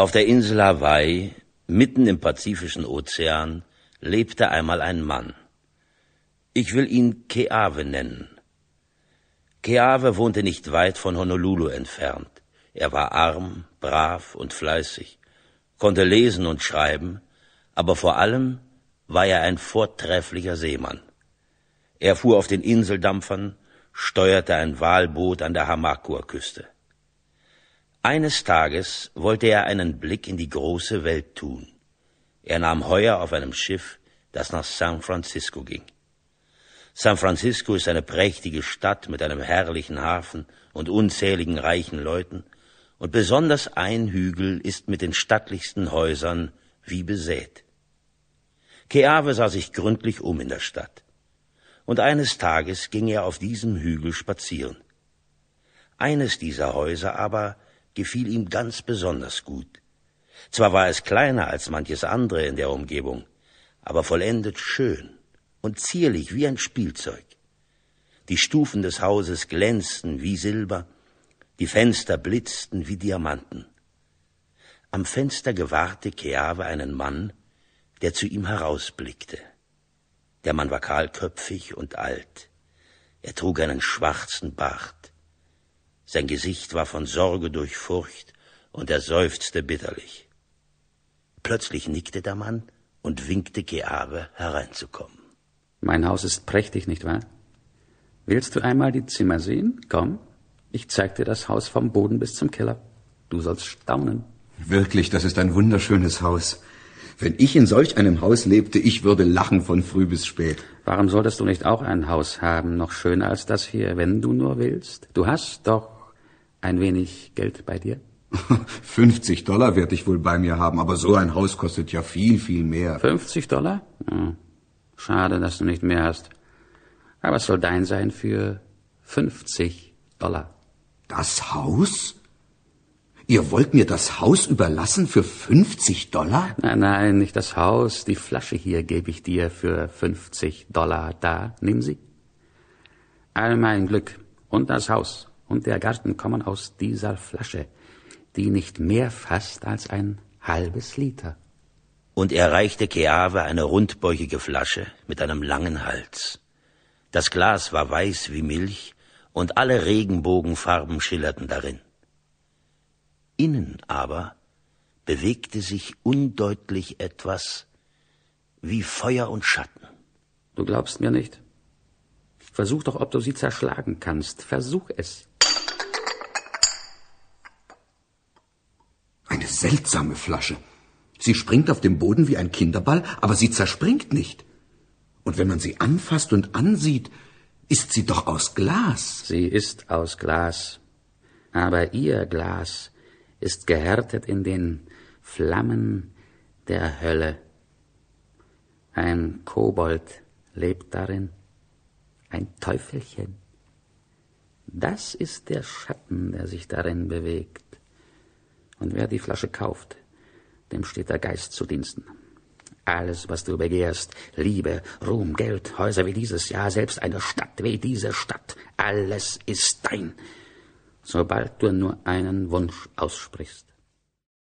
Auf der Insel Hawaii, mitten im Pazifischen Ozean, lebte einmal ein Mann. Ich will ihn Keawe nennen. Keawe wohnte nicht weit von Honolulu entfernt. Er war arm, brav und fleißig, konnte lesen und schreiben, aber vor allem war er ein vortrefflicher Seemann. Er fuhr auf den Inseldampfern, steuerte ein Walboot an der Hamakua-Küste. Eines Tages wollte er einen Blick in die große Welt tun. Er nahm Heuer auf einem Schiff, das nach San Francisco ging. San Francisco ist eine prächtige Stadt mit einem herrlichen Hafen und unzähligen reichen Leuten, und besonders ein Hügel ist mit den stattlichsten Häusern wie besät. Keawe sah sich gründlich um in der Stadt, und eines Tages ging er auf diesem Hügel spazieren. Eines dieser Häuser aber gefiel ihm ganz besonders gut. Zwar war es kleiner als manches andere in der Umgebung, aber vollendet schön und zierlich wie ein Spielzeug. Die Stufen des Hauses glänzten wie Silber, die Fenster blitzten wie Diamanten. Am Fenster gewahrte Keawe einen Mann, der zu ihm herausblickte. Der Mann war kahlköpfig und alt. Er trug einen schwarzen Bart. Sein Gesicht war von Sorge durchfurcht, und er seufzte bitterlich. Plötzlich nickte der Mann und winkte Keawe, hereinzukommen. Mein Haus ist prächtig, nicht wahr? Willst du einmal die Zimmer sehen? Komm, ich zeig dir das Haus vom Boden bis zum Keller. Du sollst staunen. Wirklich, das ist ein wunderschönes Haus. Wenn ich in solch einem Haus lebte, ich würde lachen von früh bis spät. Warum solltest du nicht auch ein Haus haben, noch schöner als das hier, wenn du nur willst? Du hast doch ein wenig Geld bei dir. $50 werde ich wohl bei mir haben, aber so ein Haus kostet ja viel, viel mehr. $50? Hm. Schade, dass du nicht mehr hast. Aber es soll dein sein für $50. Das Haus? Ihr wollt mir das Haus überlassen für $50? Nein, nicht das Haus. Die Flasche hier gebe ich dir für $50. Da, nimm sie. All mein Glück und das Haus und der Garten kommen aus dieser Flasche, die nicht mehr fasst als ein halbes Liter. Und er reichte Keawe eine rundbäuchige Flasche mit einem langen Hals. Das Glas war weiß wie Milch, und alle Regenbogenfarben schillerten darin. Innen aber bewegte sich undeutlich etwas wie Feuer und Schatten. Du glaubst mir nicht? Versuch doch, ob du sie zerschlagen kannst. Versuch es. Eine seltsame Flasche. Sie springt auf dem Boden wie ein Kinderball, aber sie zerspringt nicht. Und wenn man sie anfasst und ansieht, ist sie doch aus Glas. Sie ist aus Glas, aber ihr Glas ist gehärtet in den Flammen der Hölle. Ein Kobold lebt darin, ein Teufelchen. Das ist der Schatten, der sich darin bewegt. Und wer die Flasche kauft, dem steht der Geist zu Diensten. Alles, was du begehrst, Liebe, Ruhm, Geld, Häuser wie dieses, ja, selbst eine Stadt wie diese Stadt, alles ist dein, sobald du nur einen Wunsch aussprichst.